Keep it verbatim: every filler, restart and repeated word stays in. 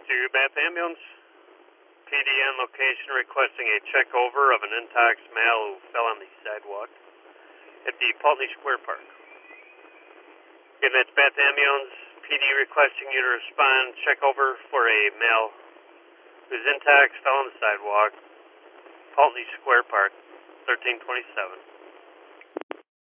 To Bath Ambulance, P D on location requesting a check over of an intox male who fell on the sidewalk at the Pulteney Square Park. Again, that's Bath Ambulance, P D requesting you to respond, check over for a male whose intox fell on the sidewalk, Pulteney Square Park, thirteen twenty-seven.